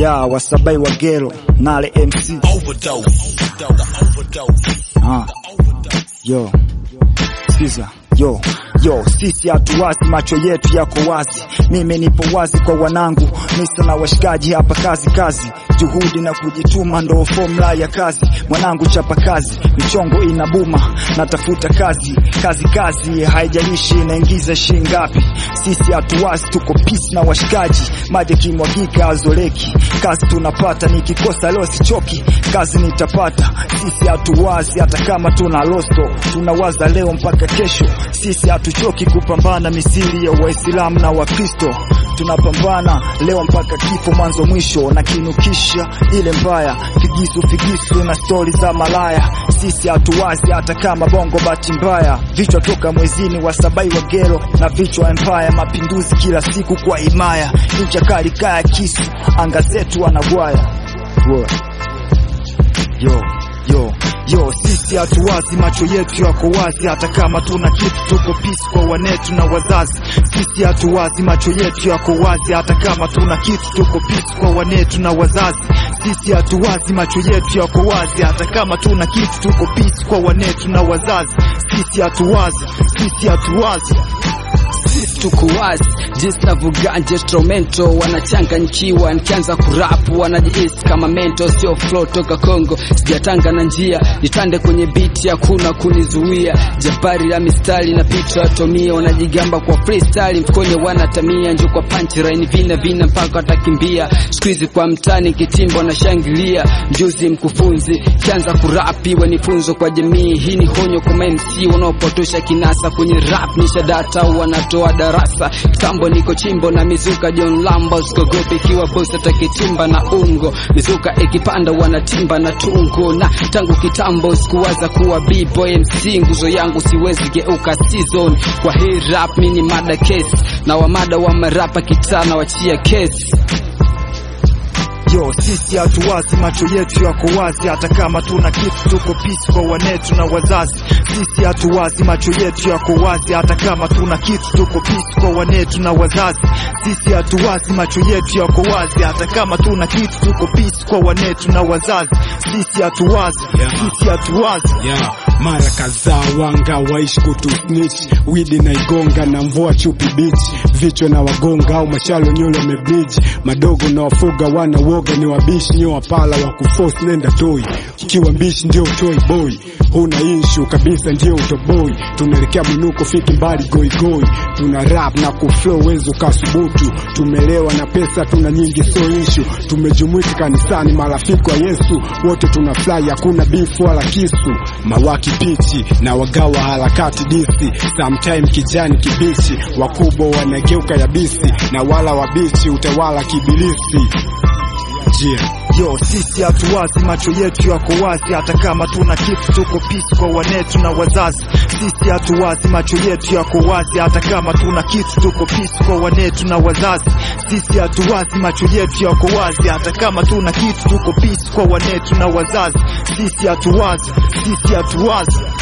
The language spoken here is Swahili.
Ya Wasabai wa Gero, Nale MC. Yo, sikiza. Yo, sisi hatuwazi, macho yetu yako wazi. Mimi nipo wazi kwa wanangu, misa na washikaji hapa kazi. Juhudi na kujituma ndo formula ya kazi. Mwanangu chapa kazi, michongo inabuma, natafuta kazi, haijalishi inaingiza shilingi ngapi. Sisi hatuwazi, tuko peace na washikaji, maji kimwagika azoleki. Kazi tunapata, nikikosa leo sichoki, kazi nitapata. Sisi hatuwazi, hata kama tuna losto, tunawaza leo mpaka kesho. Sisi hatuchoki kupambana misili ya Waislamu na Wakristo. Tunapambana leo mpaka kifo, mwanzo mwisho, na kinukisha ile mbaya, figisu na stori za malaya. Sisi hatuwazi, hata kama bongo bahati mbaya. Vichwa toka mwezini, Wasabai wa Gero na vichwa empire. Mapinduzi kila siku kwa himaya, ncha kali kaya kisu, anga zetu wanagwaya. Yo, sisi hatuwazi, macho yetu yako wazi. Hata kama tuna kitu, tuko peace kwa wanetu na wazazi. Sisi hatuwazi, macho yetu yako wazi. Hata kama tuna kitu, tuko peace kwa wanetu na wazazi. Sisi hatuwazi, macho yetu yako wazi. Hata kama tuna kitu, tuko peace kwa wanetu na wazazi. Sisi hatuwazi. Sisi tuko wazi, jinsi navuganja instrumento. Wanachanganyikiwa nikianza kurap, wanajihisi kama mento. Sio flow toka Kongo, sijatanga na njia, nitande kwenye beat, hakuna kunizuia. Jabari la mistari na picha atomia, wanajigamba kwa freestyle, mfukoni wanatamia. Njo kwa punchline, vina mpaka watakimbia. Squeeze kwa mtani, kitimbo na shangilia. Mjuzi mkufunzi, kianza kurapi, wanifunzo kwa jamii. Hii ni honyo kwa MC wanaopotosha kinasa kwenye rap. Nisha data wanatoa darasa, kitambo niko chimbo na mizuka John Lambo. Sikogope kiwa boss atakitimba na ungo, mizuka ikipanda wanatimba na tungo. Na tangu kitambo sikuwaza kuwa B-boy MC, nguzo yangu siwezi geuka season. Kwa hii rap mini mada case, na wamada wa marapa kitana wachia case. Yo, sisi hatuwazi, macho yetu yako wazi. Hata kama tuna kitu, tuko peace kwa wanetu na wazazi. Sisi hatuwazi, macho yetu yako wazi. Hata kama tuna kitu, tuko peace kwa wanetu na wazazi. Sisi hatuwazi, macho yetu yako wazi. Hata kama tuna kitu, tuko peace kwa wanetu na wazazi. Sisi hatuwazi. Mara kadhaa wanga waishi kutu snitch, widi na igonga na mvua chupi beach. Vichwa na wagonga au machalo nyolo mebridge. Madogo na wafuga wana woga, ni wabishi nyo wapala wa kuforce nenda toy. Ukiwa mbishi ndio toy boy, huna issue kabisa ndio utoboy. Tunaelekea mwinuko fiki mbali goi. Tuna rap na kuflow wezo kasubutu. Tumelewa na pesa tuna nyingi so issue. Tumejumuika kanisani marafiki wa Yesu. Wote tuna fly, hakuna beef wala kisu. Mawaki pichi na wagawa harakati disi. Sometime kijani kibichi, wakubwa wanageuka yabisi. Na wala wabichi utawala kibilisi. Yo, sisi hatuwazi, macho yetu yako wazi. Hata kama tuna kitu, tuko peace kwa wanetu na wazazi. Sisi hatuwazi, macho yetu yako wazi. Hata kama tuna kitu, tuko peace kwa wanetu na wazazi. Sisi hatuwazi, macho yetu yako wazi. Hata kama tuna kitu, tuko peace kwa wanetu na wazazi. Sisi hatuwazi.